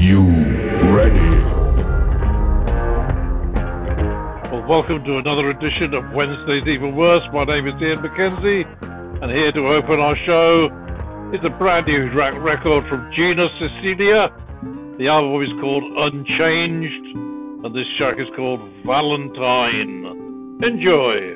you ready? Well, welcome to another edition of Wednesday's Even Worse. My name is Ian McKenzie, and here to open our show is a brand new record from Gina Cecilia. The album is called Unchanged, and this track is called Valentine. Enjoy!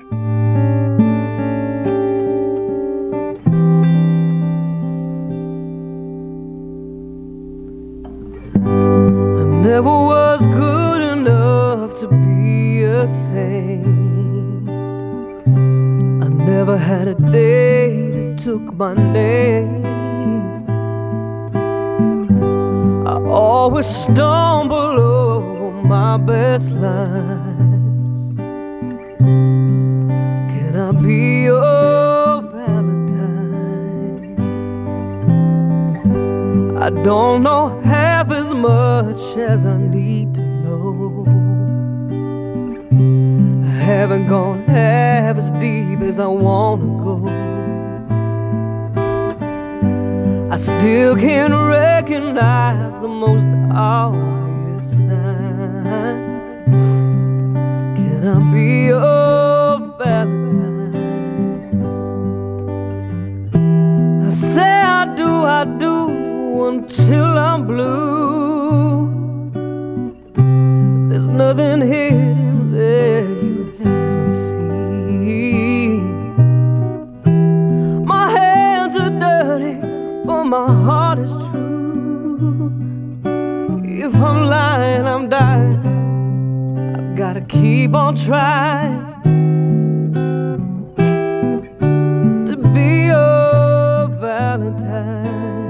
Never was good enough to be a saint. I never had a day that took my name. I always stumble over my best lines. Can I be your Valentine? I don't know half as much as I need to know. I haven't gone half as deep as I wanna go. I still can't recognize the most obvious sign. Can I be your Valentine? I say I do until I'm blue. There's nothing hidden there you haven't seen. My hands are dirty, but my heart is true. If I'm lying, I'm dying. I've gotta keep on trying to be your Valentine.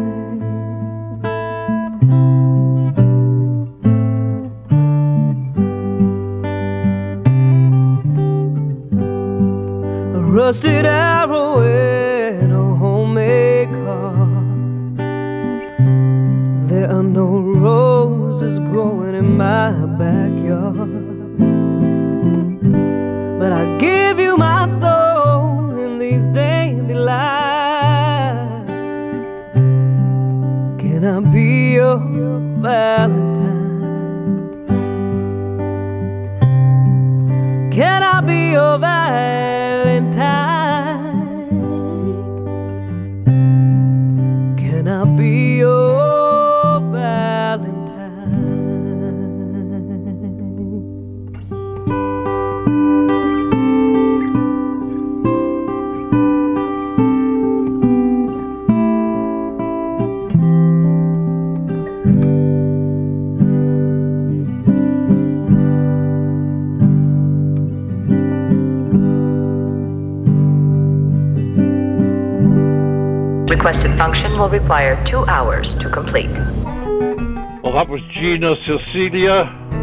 A rusted arrow and a homemade car. There are no roses growing in my backyard, but I give you my soul in these dandelions. Can I be your Valentine? Can I be your Valentine? Can I be your Valentine? Requested function will require 2 hours to complete. Well, that was Gina Cecilia.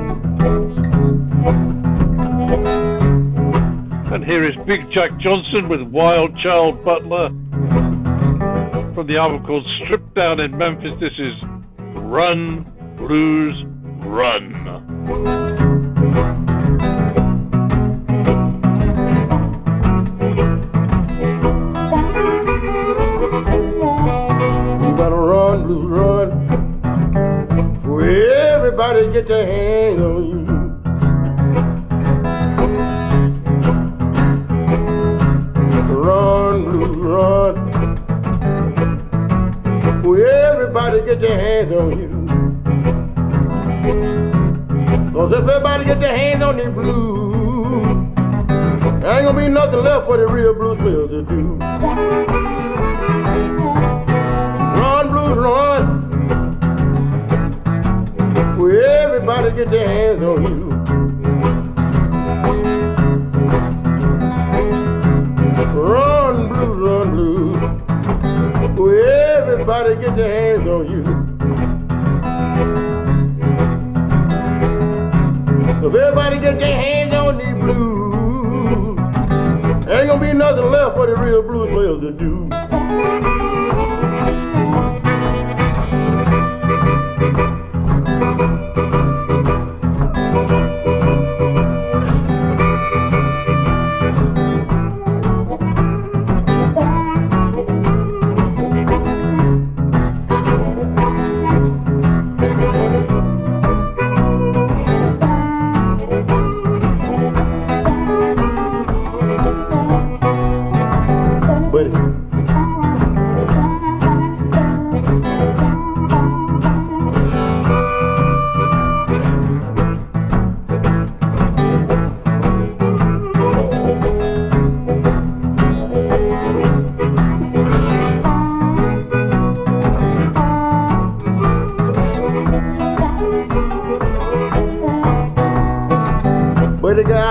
And here is Big Jack Johnson with Wild Child Butler from the album called Stripped Down in Memphis. This is Run, Blues, Run. Blues run, where everybody get their hands on you. Run, blues run, where everybody get their hands on you. 'Cause if everybody get their hands on these blues, there ain't gonna be nothing left for the real blues players to do. Run, where everybody get their hands on you. Run, blues, where everybody get their hands on you. If everybody get their hands on these blues, ain't gonna be nothing left for the real blues players to do.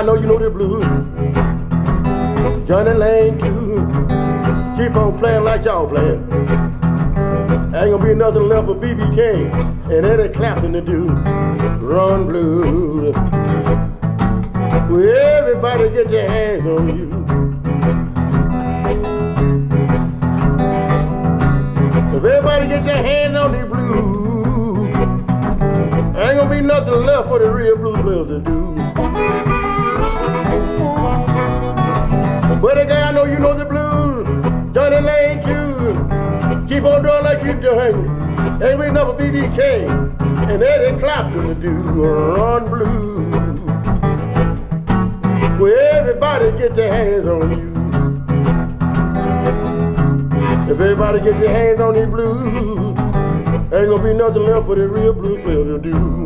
I know you know the blues. Johnny Lane too. Keep on playing like y'all playing. Ain't gonna be nothing left for B.B. King and Eddie Clapton to do. Run blues. Well, everybody get their hands on you. If everybody get their hands on the blues, ain't gonna be nothing left for the real blues players to do. But again, I know you know the blues. Johnny Lane too. Keep on doing like you doing. Ain't be enough for B.B. King and Eddie Clapton to do. Run blues. Well, everybody get their hands on you. If everybody get their hands on these blues, ain't gonna be nothing left for the real blues players to do.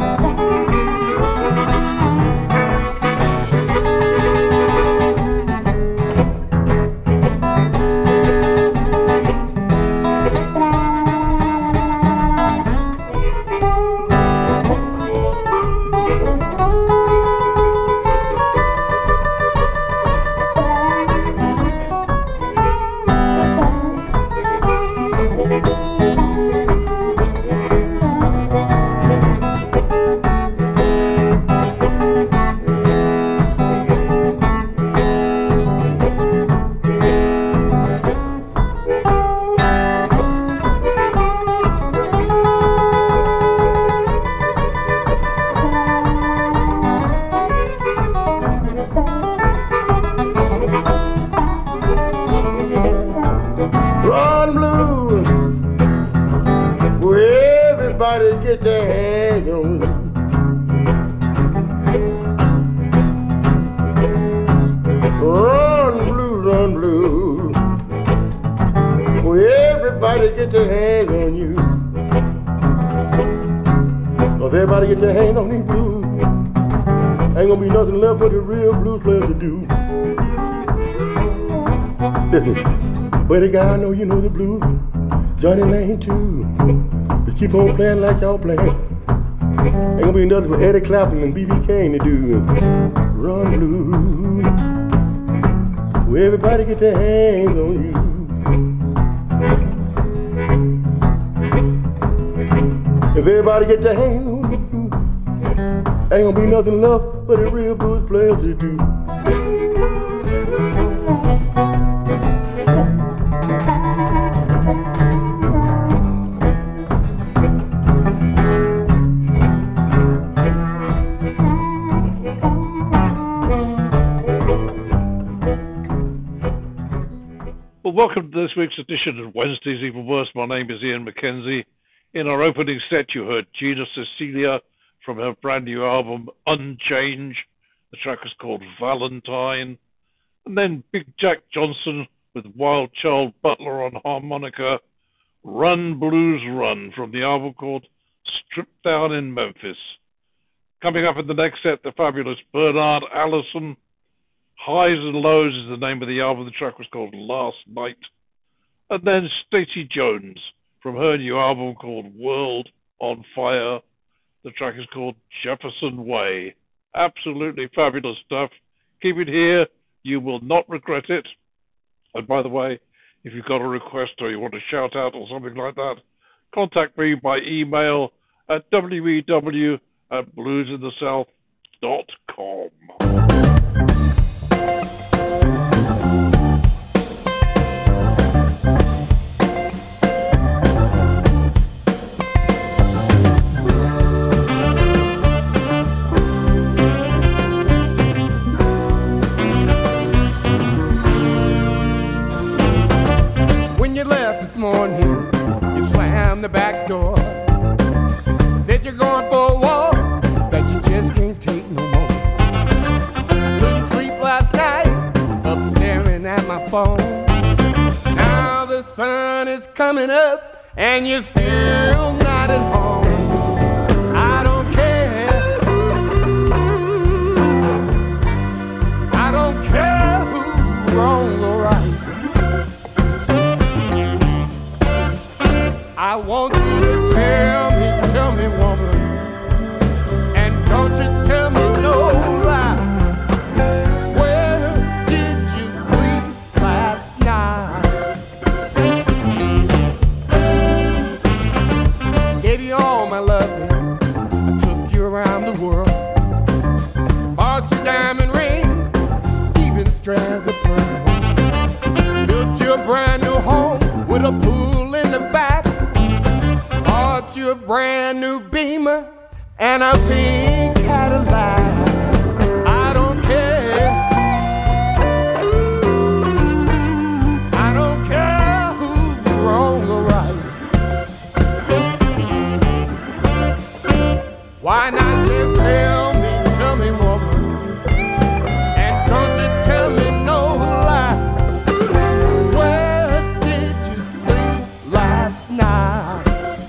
Get their hands on you. Run blues. Well, everybody get their hands on you. If everybody get their hands on these blues, ain't gonna be nothing left for the real blues players to do. Listen, but the guy I know you know the blues. Johnny Lane too. Keep on playing like y'all playing. Ain't gonna be nothing for Eddie Clapton and B.B. King to do. Run blues. Well, everybody get their hands on you. If everybody get their hands on you, ain't gonna be nothing left for the real blues players to do. Welcome to this week's edition of Wednesday's Even Worse. My name is Ian McKenzie. In our opening set, you heard Gina Cecilia from her brand new album, Unchange. The track is called Valentine. And then Big Jack Johnson with Wild Child Butler on harmonica, Run Blues Run from the album called Stripped Down in Memphis. Coming up in the next set, the fabulous Bernard Allison. Highs and Lows is the name of the album. The track was called Last Night. And then Stacey Jones from her new album called World on Fire. The track is called Jefferson Way. Absolutely fabulous stuff. Keep it here. You will not regret it. And by the way, if you've got a request or you want a shout out or something like that, contact me by email at wew@bluesinthesouth.com. Morning, you slammed the back door. Said you're going for a walk that you just can't take no more. Couldn't sleep last night, up staring at my phone. Now the sun is coming up and you're still not at home. I don't care. I don't care who's wrong or right. I want you to tell me, woman, and don't you tell me no lie. back. Bought you a brand new Beamer and a pink Cadillac. I don't care. I don't care who's wrong or right. Why not just tell me, woman, and don't you tell me no lie. Where did you sleep last night?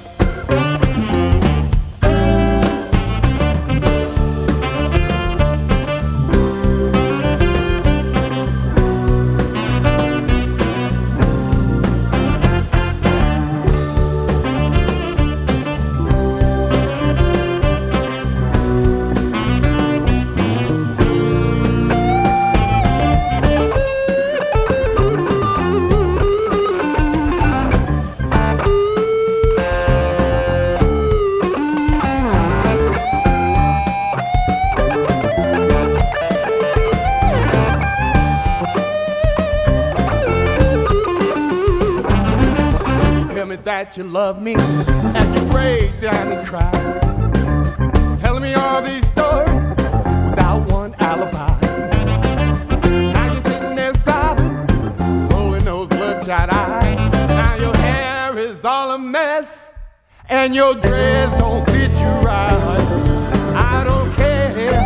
That you love me as you break down and cry, telling me all these stories without one alibi. Now you're sitting there sobbing, rolling those bloodshot eyes. Now your hair is all a mess and your dress don't fit you right. I don't care.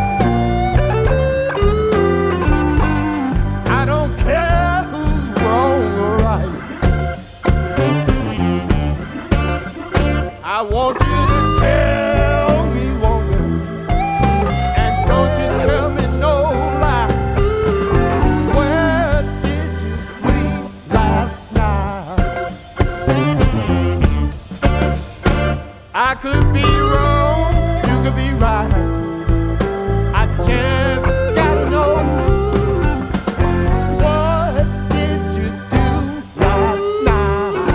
I don't care who's wrong or right. I want you to tell me, woman, and don't you tell me no lie. Where did you sleep last night? I could be wrong, you could be right. I just gotta know, what did you do last night?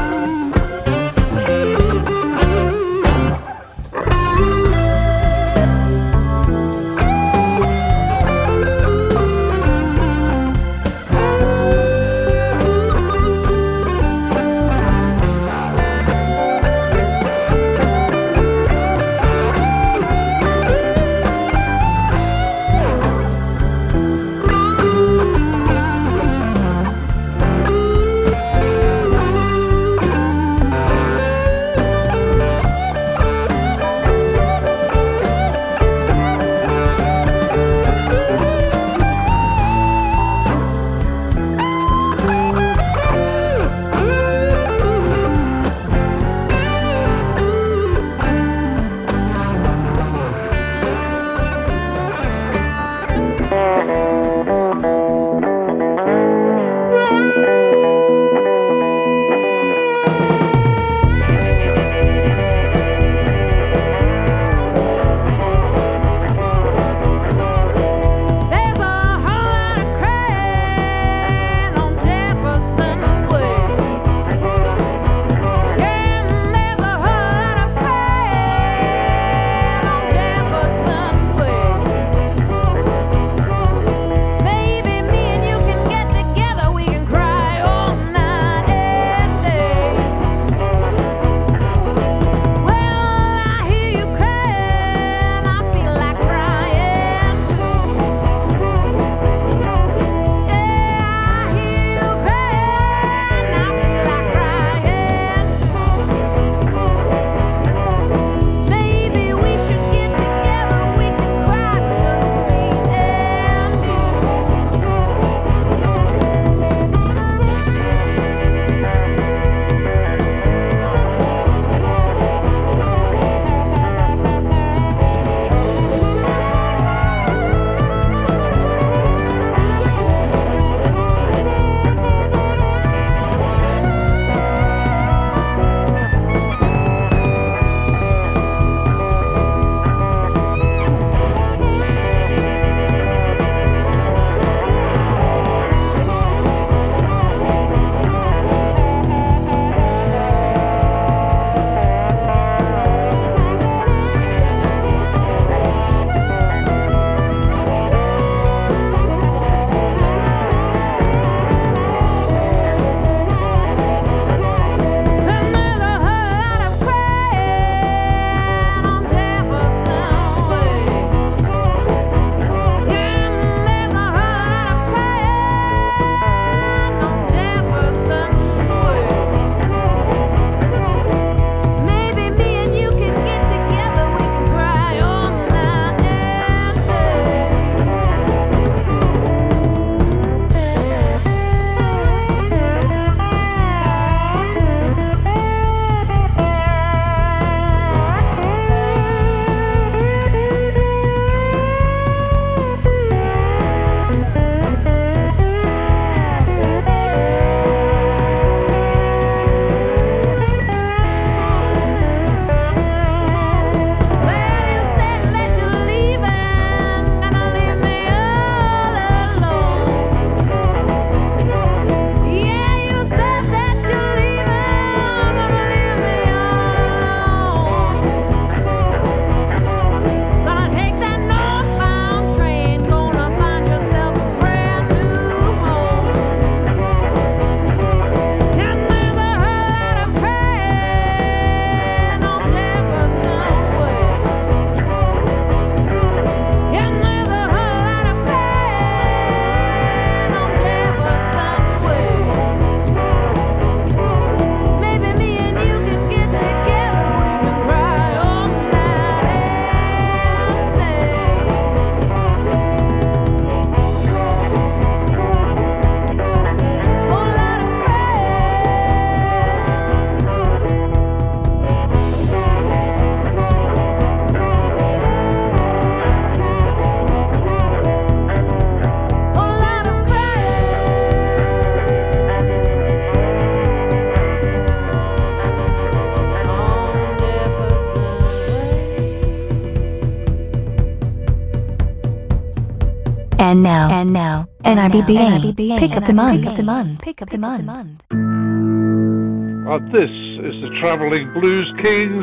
And now, NIBBA, pick up the month. And this is the Traveling Blues Kings.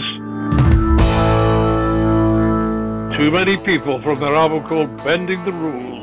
Too many people from their album called Bending the Rules.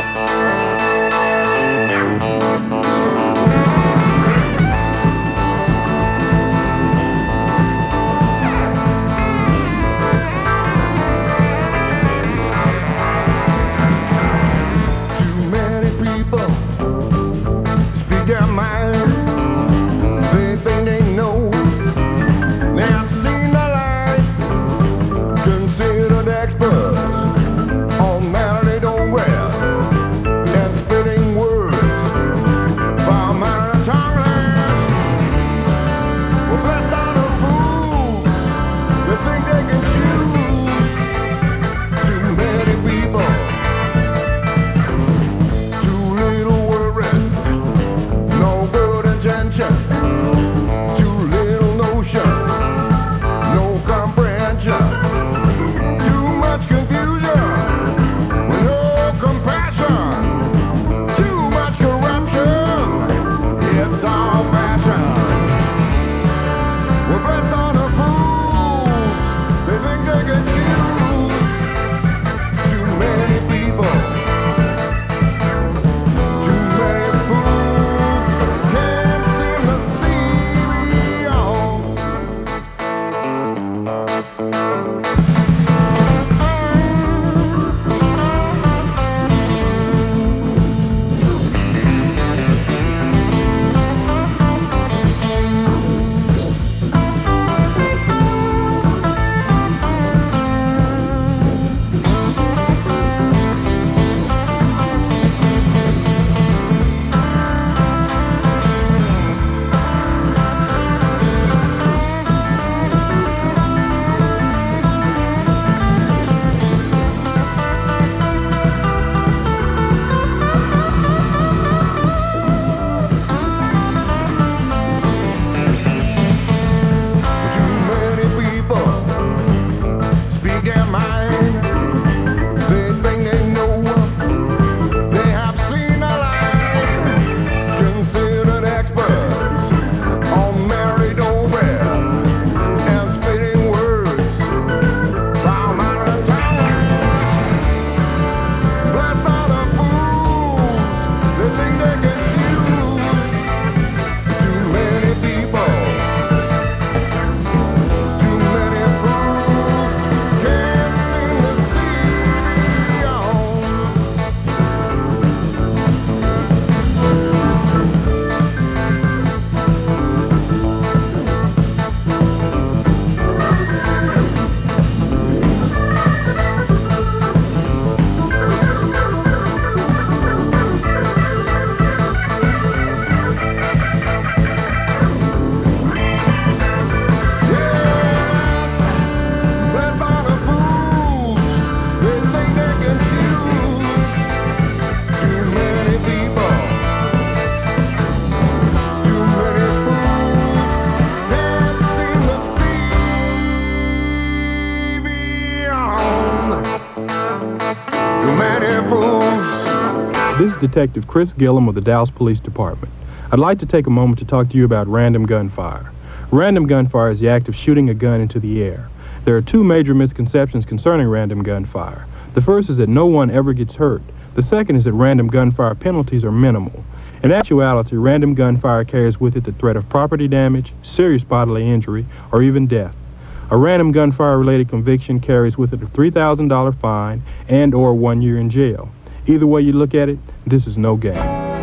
This is Detective Chris Gillum of the Dallas Police Department. I'd like to take a moment to talk to you about random gunfire. Random gunfire is the act of shooting a gun into the air. There are two major misconceptions concerning random gunfire. The first is that no one ever gets hurt. The second is that random gunfire penalties are minimal. In actuality, random gunfire carries with it the threat of property damage, serious bodily injury, or even death. A random gunfire-related conviction carries with it a $3,000 fine and or 1 year in jail. Either way you look at it, this is no game.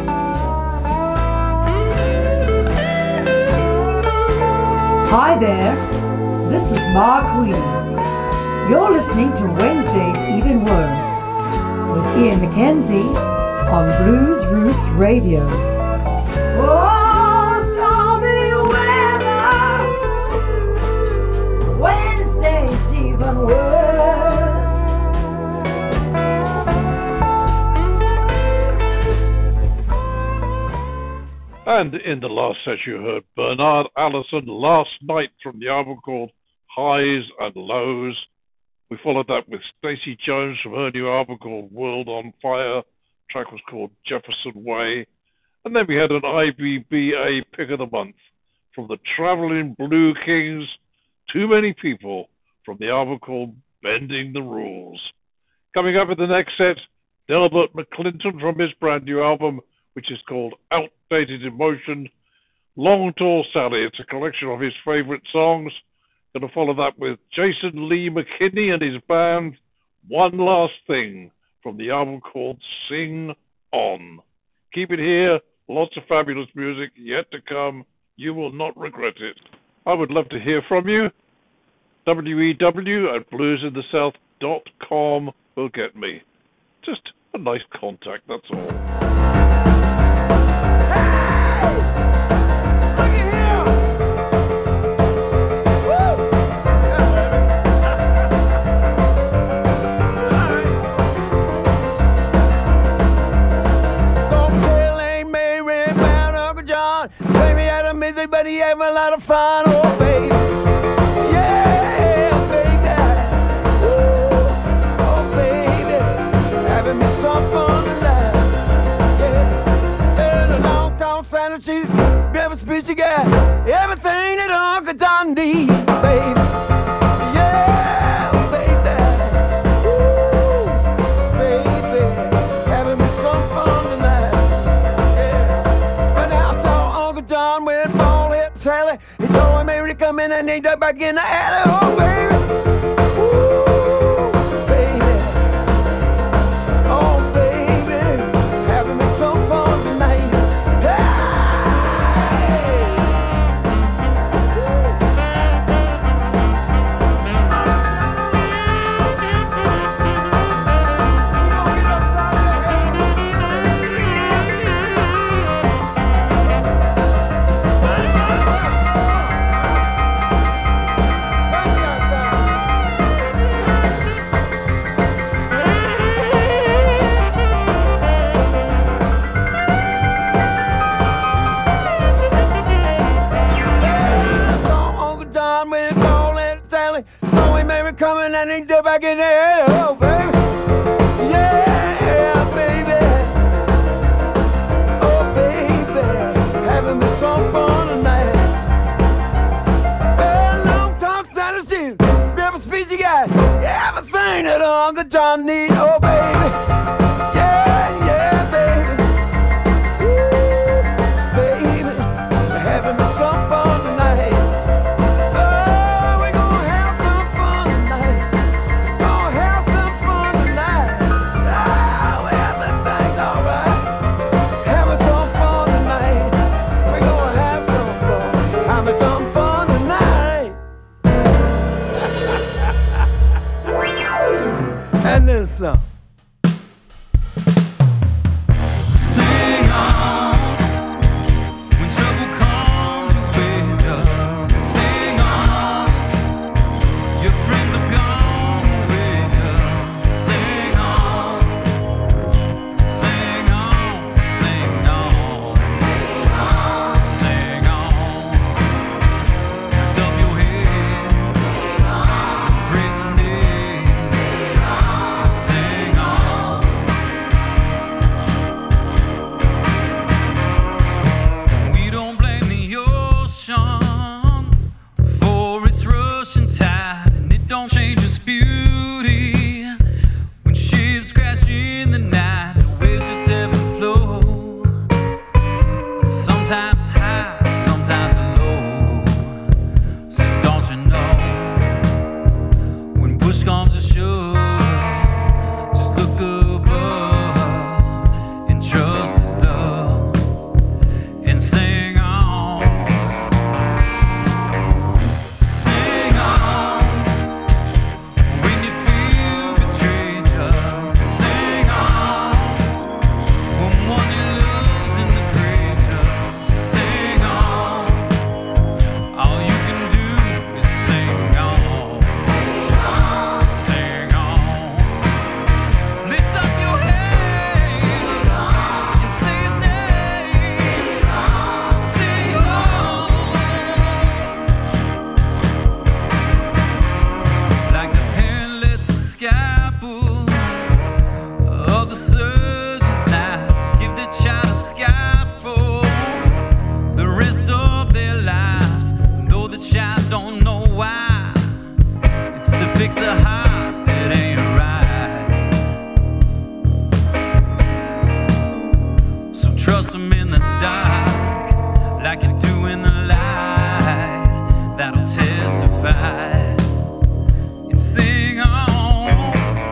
Hi there, this is Mark Wheeler. You're listening to Wednesday's Even Worse with Ian McKenzie on Blues Roots Radio. Oh, stormy weather, Wednesday's even worse. And in the last set you heard Bernard Allison, Last Night, from the album called Highs and Lows. We followed that with Stacey Jones from her new album called World on Fire, track was called Jefferson Way. And then we had an IBBA Pick of the Month from the Traveling Blue Kings, Too Many People, from the album called Bending the Rules. Coming up in the next set, Delbert McClinton from his brand new album, which is called Outdated Emotion. Long Tall Sally, it's a collection of his favorite songs. Going to follow that with Jason Lee McKinney and his band, One Last Thing, from the album called Sing On. Keep it here. Lots of fabulous music yet to come. You will not regret it. I would love to hear from you. wew@bluesinthesouth.com will get me. Just a nice contact, that's all. But he having a lot of fun, oh baby. Yeah, baby. Ooh, oh baby. Having me some fun tonight. Yeah. And a long tall fantasy, every speech you got, everything that Uncle John needs, baby. Yeah, baby. Ooh, baby. Having me some fun tonight. Yeah. And I saw Uncle John with Sally, he told me maybe to come in and ain't back in the alley. Oh, baby. Ooh, baby. Oh, baby. Having me some fun tonight. Hey. Coming and ain't back in there, oh baby, yeah, baby, oh baby, having me some fun tonight. Well, long time fantasy, every speech you got, everything that Uncle John need, oh baby, yeah, baby, ooh, baby, having me some fun tonight. And then some. Sing on when trouble comes your way. Just sing on. Your friends have gone away. Just sing on. Sing on. Sing on. Sing on. Sing on. Lift up your head. Sing on. Praise His name. Sing fix a heart that ain't right. So trust them in the dark like you do in the light. That'll testify. And sing on,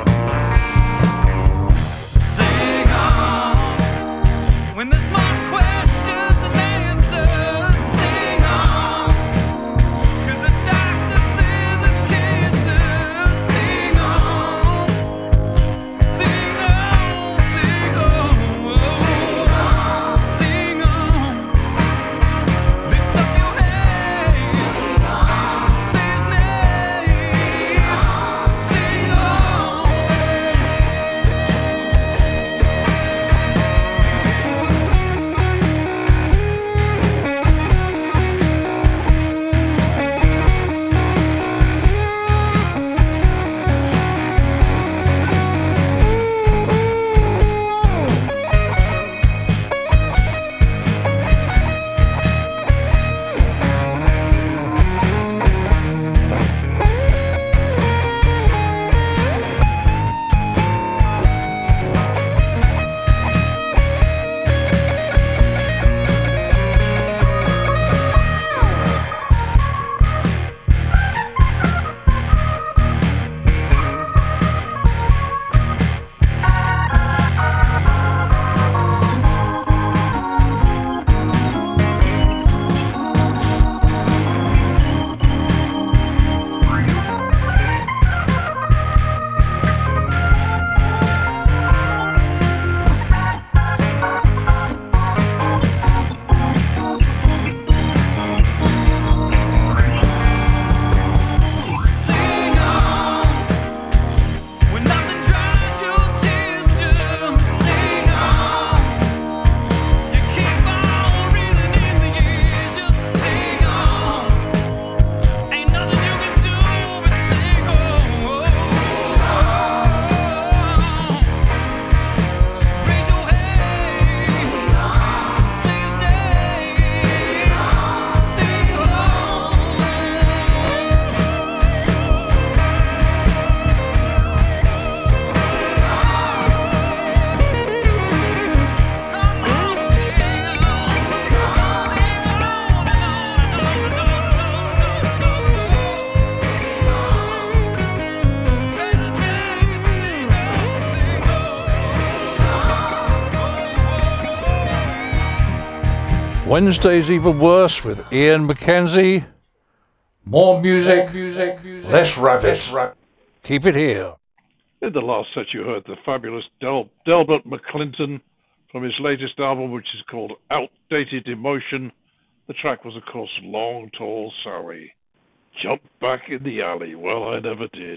sing on. When there's more questions than answers, sing on. 'Cause the doctor says it's cancer. Sing on, sing on, sing on, sing on. Lift up your hands, say his name, sing on. Sing on. When nothing dries your tears, just sing on. You keep on reeling in the years, just sing on. Ain't nothing you can do but sing on. Raise your hands, say his name, sing on. Wednesday's Even Worse with Ian McKenzie. More music, less rabbit. Keep it here. In the last set you heard the fabulous Delbert McClinton from his latest album, which is called Outdated Emotion. The track was, of course, Long Tall Sally. Jump back in the alley. Well, I never did.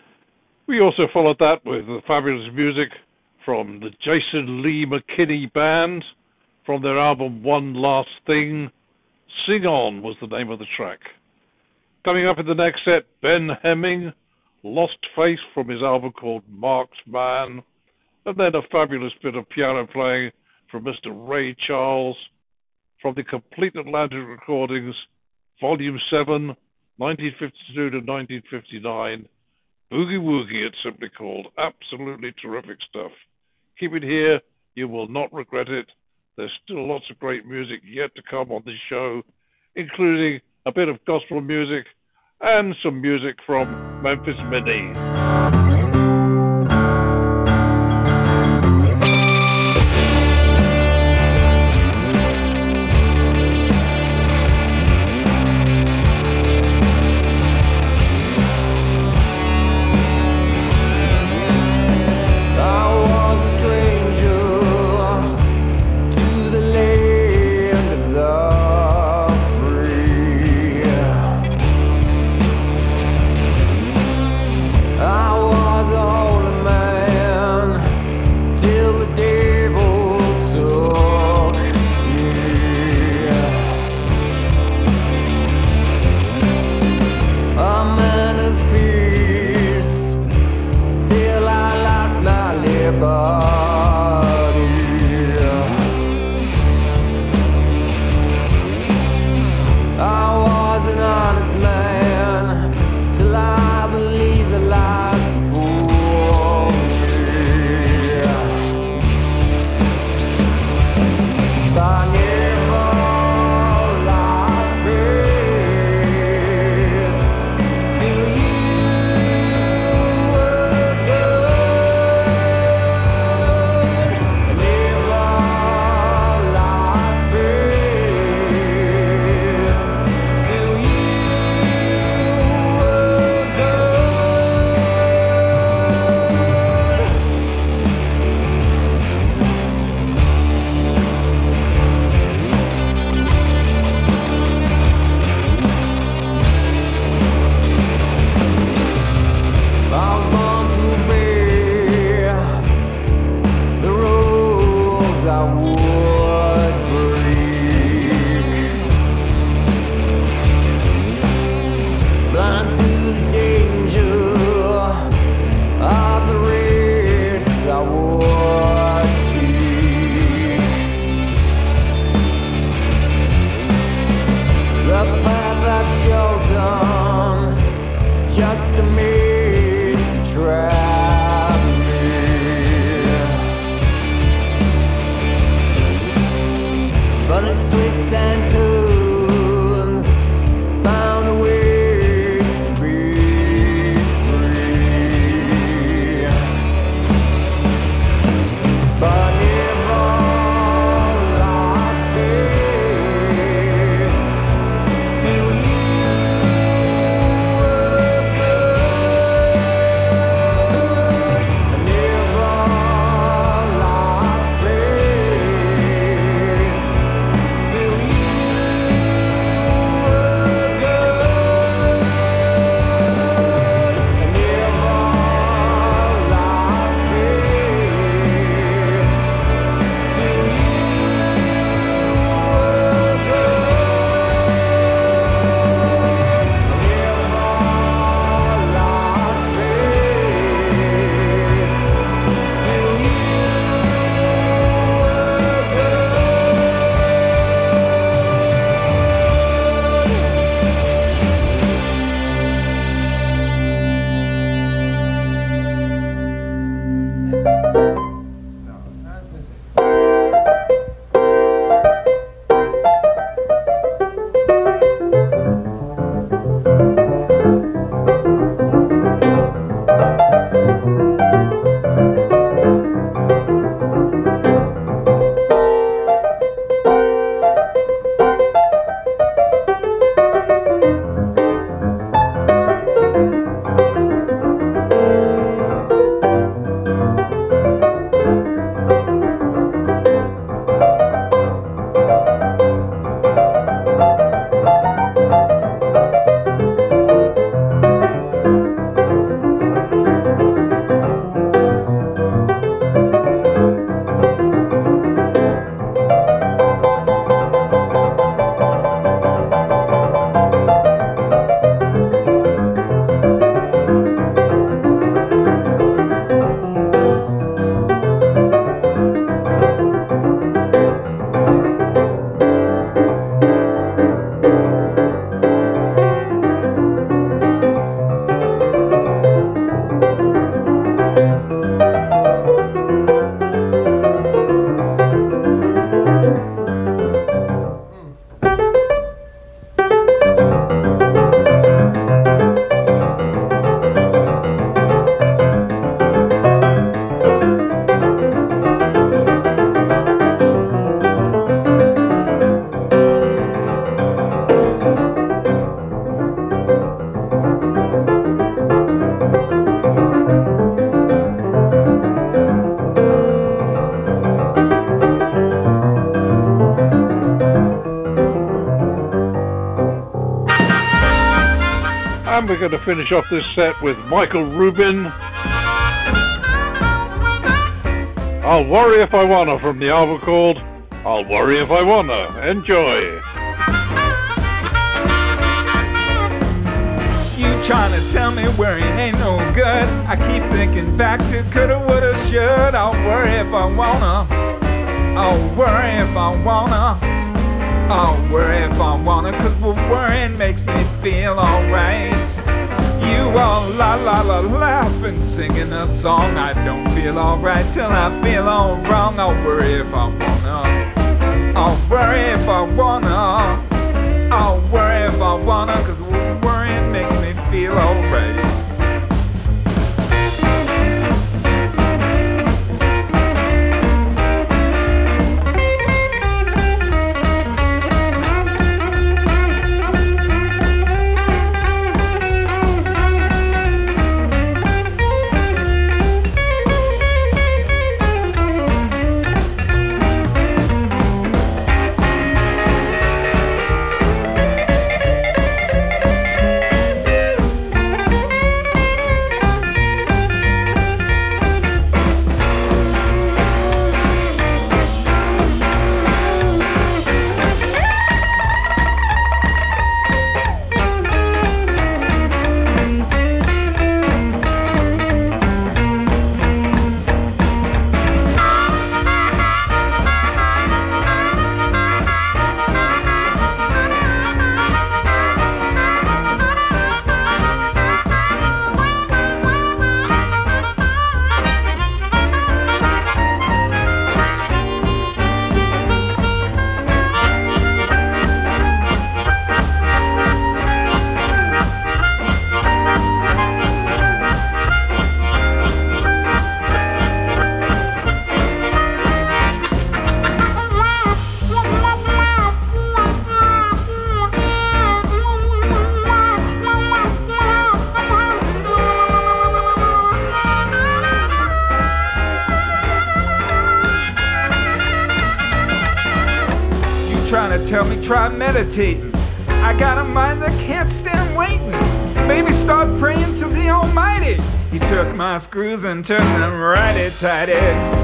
We also followed that with the fabulous music from the Jason Lee McKinney Band from their album One Last Thing. Sing On was the name of the track. Coming up in the next set, Ben Hemming, Lost Faith from his album called Mark's Man, and then a fabulous bit of piano playing from Mr. Ray Charles from the Complete Atlantic Recordings, Volume 7, 1952 to 1959. Boogie Woogie, it's simply called. Absolutely terrific stuff. Keep it here. You will not regret it. There's still lots of great music yet to come on this show, including a bit of gospel music and some music from Memphis Minnie. I And we're going to finish off this set with Michael Rubin. I'll Worry If I Wanna from the album called I'll Worry If I Wanna. Enjoy. You trying to tell me worrying ain't no good. I keep thinking back to coulda, woulda, should. I'll worry if I wanna. I'll worry if I wanna. I'll worry if I wanna, 'cause worrying makes me feel alright. You all la la la laughing, singing a song. I don't feel alright till I feel all wrong. I'll worry if I wanna. I'll worry if I wanna. I'll worry if I wanna, 'cause worrying makes me feel alright. Tell me try meditating. I got a mind that can't stand waiting. Maybe start praying to the Almighty. He took my screws and turned them righty-tighty.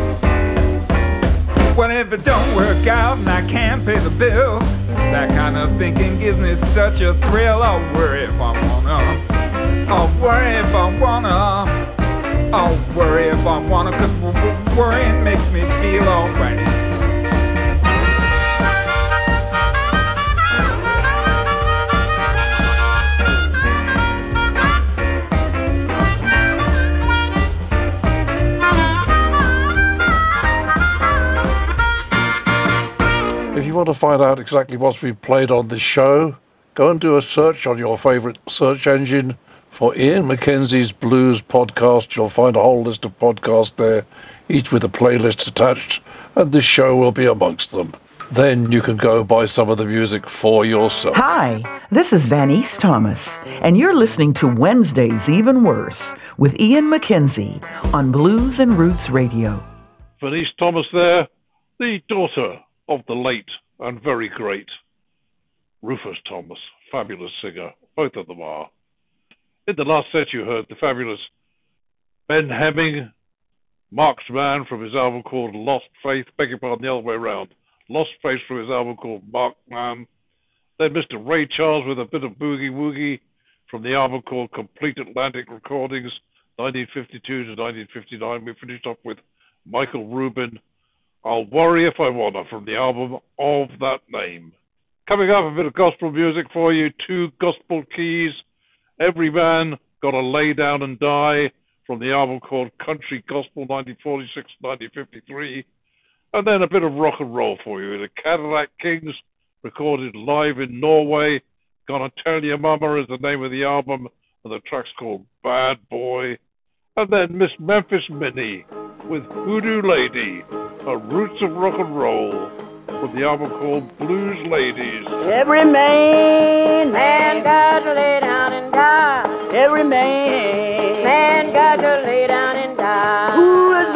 What if it don't work out and I can't pay the bills? That kind of thinking gives me such a thrill. I'll worry if I wanna. I'll worry if I wanna. I'll worry if I wanna, 'cause worrying makes me feel alright. If you want to find out exactly what's been played on this show, go and do a search on your favourite search engine for Ian Mackenzie's Blues Podcast. You'll find a whole list of podcasts there, each with a playlist attached, and this show will be amongst them. Then you can go buy some of the music for yourself. Hi, this is Van East Thomas, and you're listening to Wednesdays Even Worse with Ian Mackenzie on Blues and Roots Radio. Venice Thomas there, the daughter of the late and very great Rufus Thomas, fabulous singer. Both of them are. In the last set you heard the fabulous Ben Hemming, Mark's Man from his album called Lost Faith, beg your pardon, the other way around. Lost Faith from his album called Mark Man. Then Mr. Ray Charles with a bit of boogie woogie from the album called Complete Atlantic Recordings, 1952 to 1959. We finished off with Michael Rubin, I'll Worry If I Wanna, from the album of that name. Coming up, a bit of gospel music for you, two gospel keys. Every Man Gotta Lay Down and Die from the album called Country Gospel, 1946-1953. And then a bit of rock and roll for you. The Cadillac Kings, recorded live in Norway. Gonna Tell Your Mama is the name of the album, and the track's called Bad Boy. And then Miss Memphis Minnie with Hoodoo Lady, a Roots of Rock and Roll, from the album called Blues Ladies. Every man got to lay down and die. Every man got to lay down and die. Who is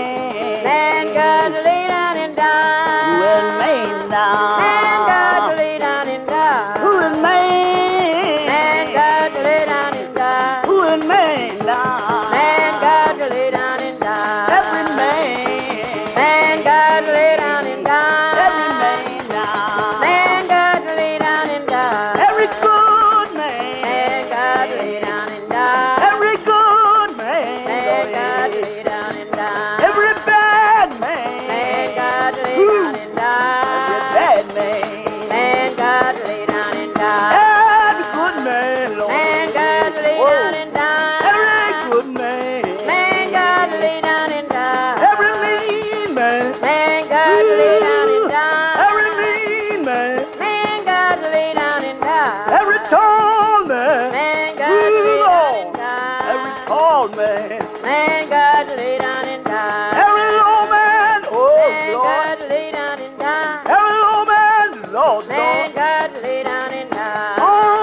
man got to lay down and die. Who is man got to lay down and die. Who is man got to lay down lay down and die. Every good man, Man got to lay down and die. every bad man, Man got to lay down and die. every bad man, Man got to lay down and die. every good man, Lord. Man got to lay Whoa. down and die. Every good man, Man got to lay down and die. every mean man, Man got to lay down and die. every mean man, Man got to lay down and die. every tall man, Man got to lay down and every die. tall man, Man got to lay down and die. every low man, oh Man Lord, got to lay down and die. every low man, Lord, Man Lord. got to lay down and die.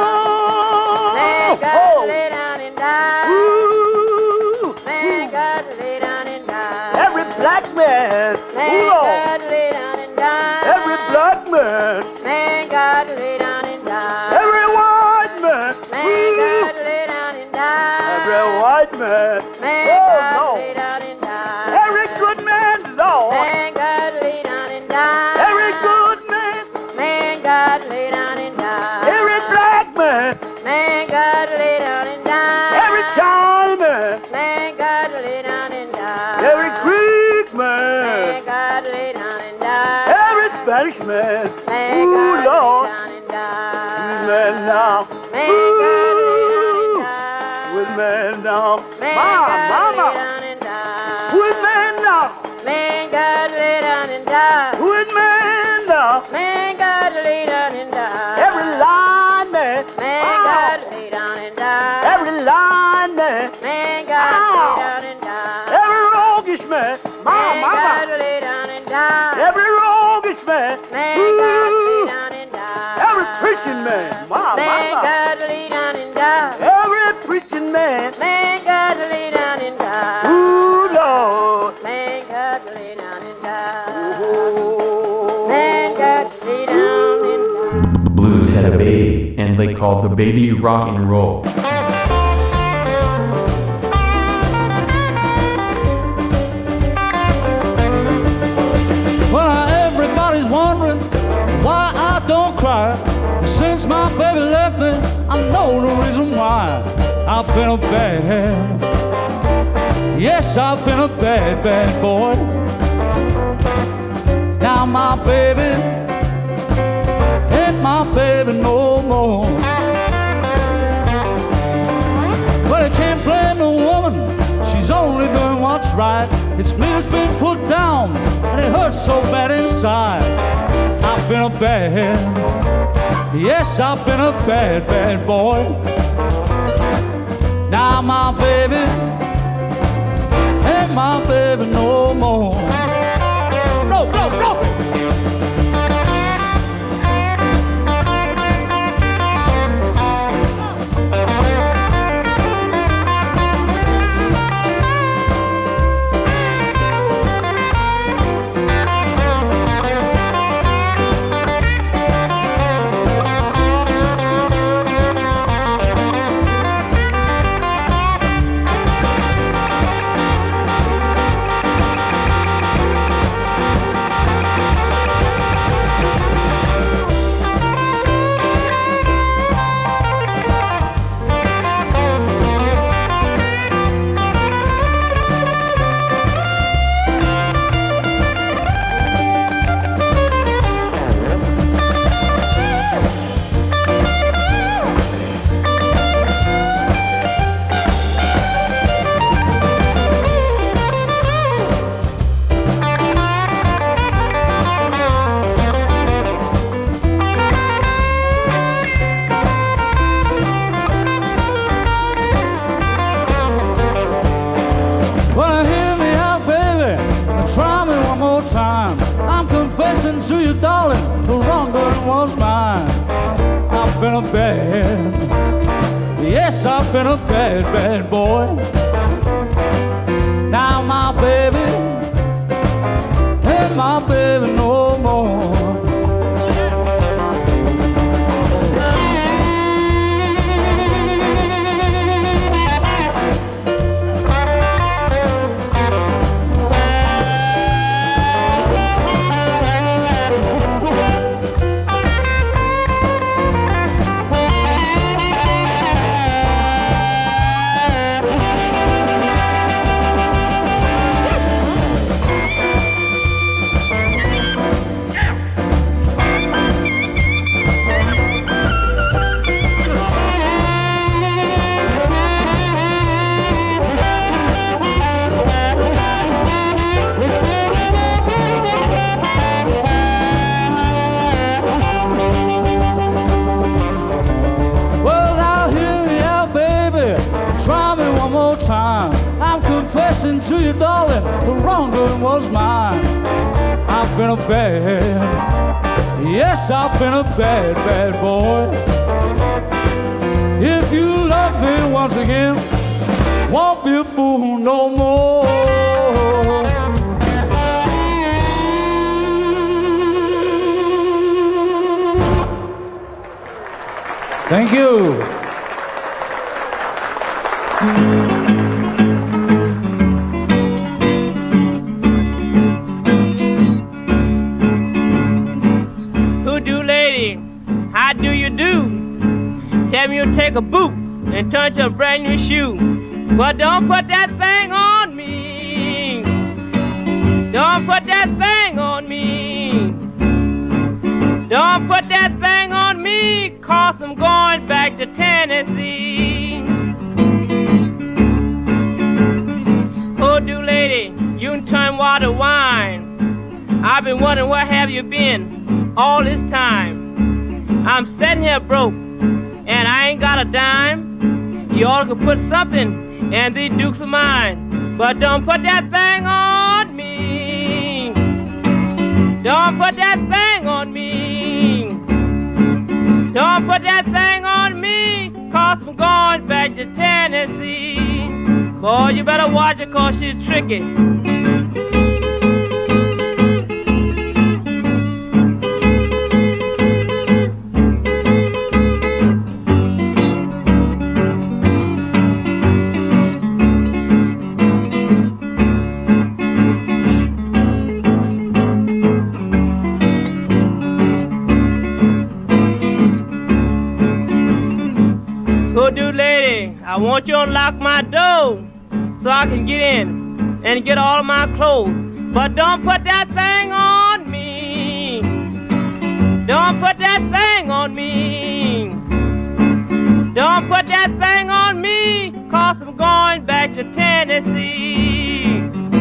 Oh, Man got oh, to lay down and die. ooh, Man got to lay down and die. every black man, Man ooh, Lord, got to lay down and die. every black man, Man got to lay down and die. every white man, Man got to lay down and die. every white man, Man oh got to Lord, lay down and die. every good man, Lord, Man got to lay down and die. every good man, Man got to lay down and die. every black man, Man got to lay down and die. every China, Man got to lay down and die. every Greek Man man, got to lay down and die. every Spanish man, Man ooh got to lay Lord, down and die. man now, Man got to lay down and ooh, die. with man now, Man mama, got to lay mama, down and die. with man now, Man got to lay down and die. with man now, Man got to lay down and die. every line man, Man got to lay down and die. every line man, Man got to lay down and die. every roguish man, Man got mama, to lay down and die. every roguish man, Man got to lay down and die. every preaching man, Man mama, got to lay down and die. every preaching man, Man got to lay down and die. ooh Lord, Man got to lay down and die. Man got to lay down and die. Blues had a baby, and they called the baby rock and roll. Well, everybody's wondering why I don't cry. Since my baby left me, I know the reason why. I've been a bad, yes, I've been a bad, bad boy. Now my baby ain't my baby no more. Well, I can't blame the woman, she's only doing what's right. It's me that's been put down, and it hurts so bad inside. I've been a bad, yes, I've been a bad, bad boy. Now my baby ain't my baby no more. No, no, no. Confessing to you, darling, the wrongdoing was mine. I've been a bad, yes, I've been a bad, bad boy. Now my baby ain't my baby no more. time. I'm confessing to you, darling, the wrongdoing was mine. I've been a bad, yes, I've been a bad, bad boy. If you love me once again, won't be a fool no more. Thank you. Hoodoo lady, how do you do? Tell me you'll take a boot and turn to a brand new shoe. But don't put that thing on me. Don't put that thing on me. Don't put that thing on me, 'cause I'm going back to Tennessee. Hoodoo lady, you can turn water to wine. I've been wondering where have you been all this time. I'm sitting here broke, and I ain't got a dime. You ought to put something in these dukes of mine. But don't put that thing on me. Don't put that thing on me. Don't put that thing on me, 'cause I'm going back to Tennessee. Boy, you better watch her, 'cause she's tricky. Hoodoo lady, I want you to unlock my door so I can get in and get all of my clothes. But don't put that thing on me. Don't put that thing on me. Don't put that thing on me, 'cause I'm going back to Tennessee.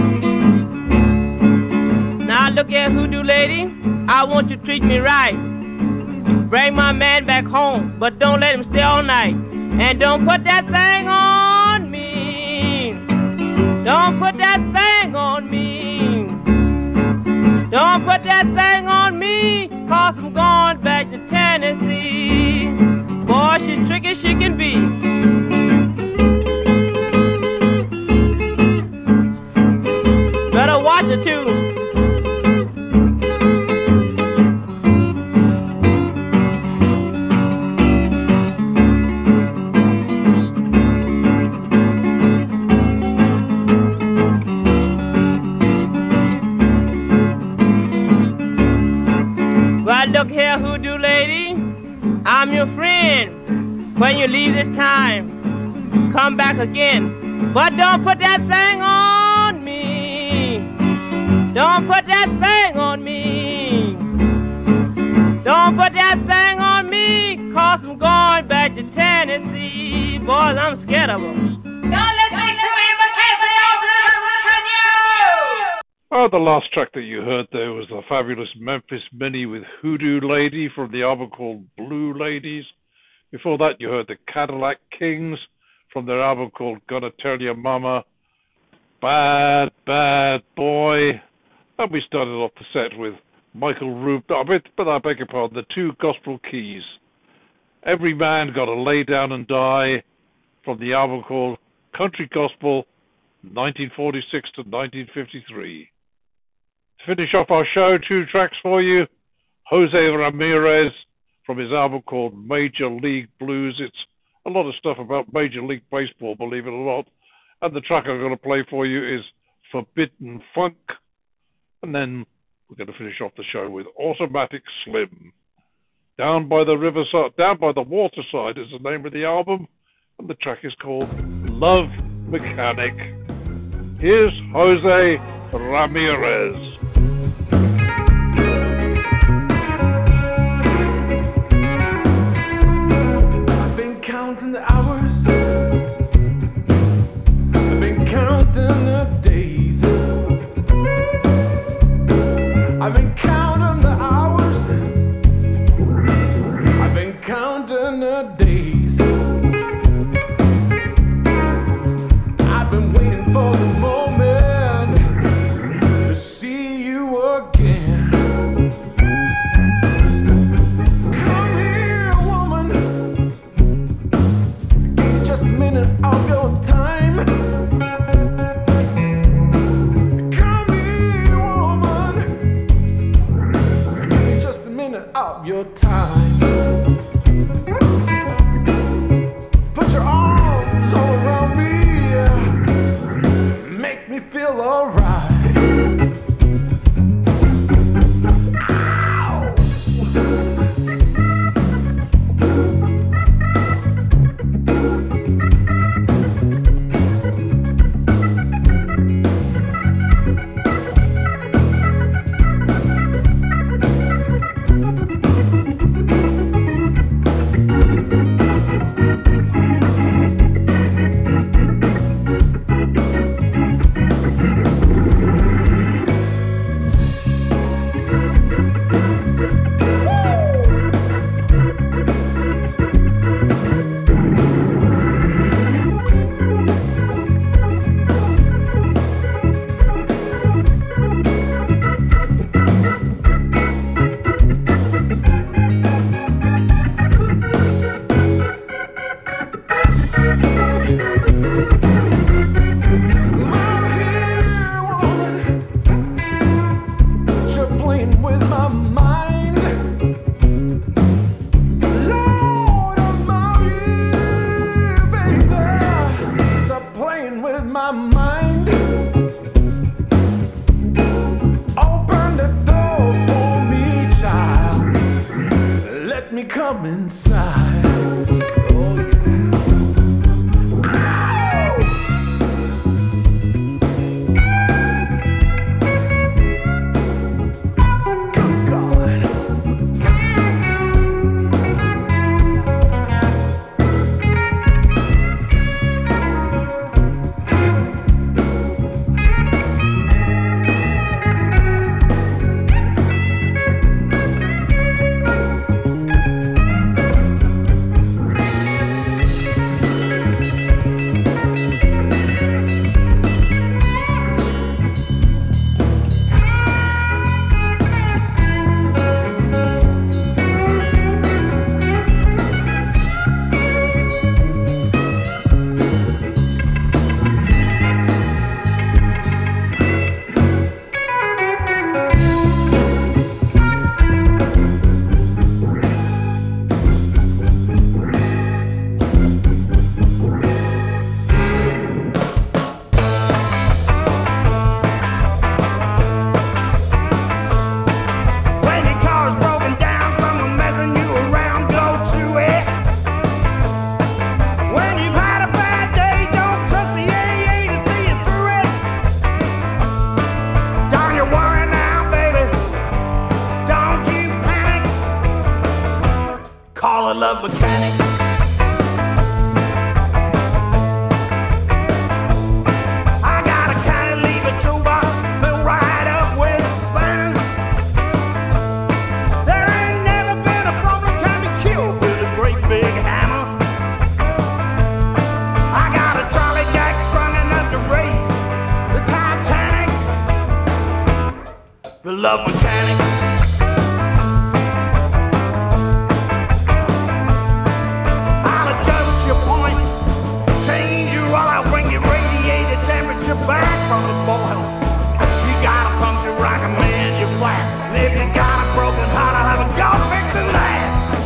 Now look here, Hoodoo lady, I want you to treat me right. Bring my man back home, but don't let him stay all night. And don't put that thing on me. Don't put that thing on me. Don't put that thing on me, 'cause I'm going back to Tennessee. Boy, she's tricky she can be. Better watch her too. Look here, Hoodoo lady, I'm your friend. When you leave this time, come back again. But don't put that thing on me. Don't put that thing on me. Don't put that thing on me, 'cause I'm going back to Tennessee. Boys, I'm scared of them. You're listening to Ian McKenzie on Blues Radio. Oh, the last track that you heard there was the fabulous Memphis Minnie with Hoodoo Lady from the album called Blue Ladies. Before that, you heard the Cadillac Kings from their album called Gotta Tell Your Mama. Bad, Bad Boy. And we started off the set with Michael Rubin, but I beg your pardon, the Two Gospel Keys. Every Man Gotta Lay Down and Die from the album called Country Gospel 1946 to 1953. To finish off our show, two tracks for you. Jose Ramirez from his album called Major League Blues. It's a lot of stuff about Major League Baseball, believe it or not. And the track I'm going to play for you is Forbidden Funk. And then we're going to finish off the show with Automatic Slim. Down by the Riverside, Down by the Waterside is the name of the album. And the track is called Love Mechanic. Here's Jose Ramirez. I've been counting the hours. I've been counting the days. I've been counting the hours. I've been counting the days. I minute of your time. Come here, woman. Give me just a minute of your time. Put your arms all around me. Make me feel alright. Come inside. Oh, good God. Call a love mechanic. I got a cantilever toolbox built right up with spanners. There ain't never been a problem can be killed with a great big hammer. I got a Charlie Jack strung enough to raise the Titanic. The love mechanic. Back from the boil. You got a puncture rocket man, you're flat. And if you got a broken heart, I'll have a go fixing that.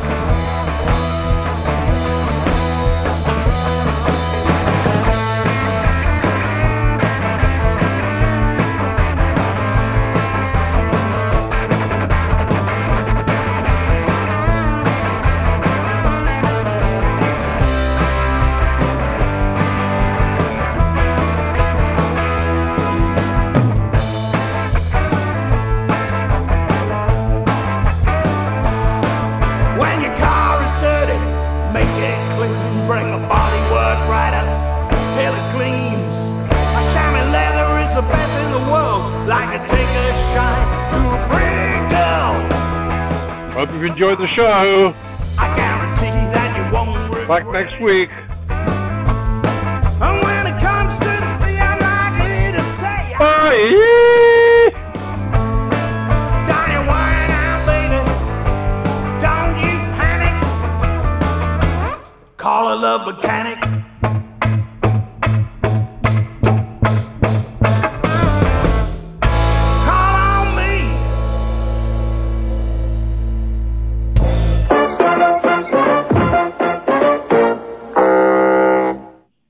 Hope you've enjoyed the show. I guarantee that you won't regret. Back next week. And when it comes to the thing, I'm likely to say, don't you worry now, baby. Don't you panic. Call a love mechanic.